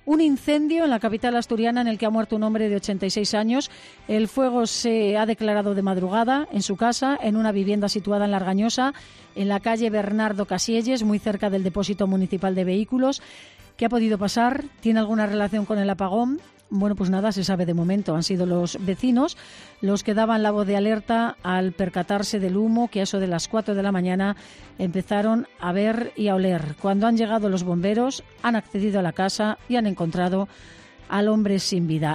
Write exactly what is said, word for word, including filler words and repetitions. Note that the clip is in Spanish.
Un incendio en la capital asturiana en el que ha muerto un hombre de ochenta y seis años. El fuego se ha declarado de madrugada en su casa, en una vivienda situada en La Argañosa, en la calle Bernardo Casielles, muy cerca del depósito municipal de vehículos. ¿Qué ha podido pasar? ¿Tiene alguna relación con el apagón? Bueno, pues nada se sabe de momento. Han sido los vecinos los que daban la voz de alerta al percatarse del humo que a eso de las cuatro de la mañana empezaron a ver y a oler. Cuando han llegado los bomberos, han accedido a la casa y han encontrado al hombre sin vida.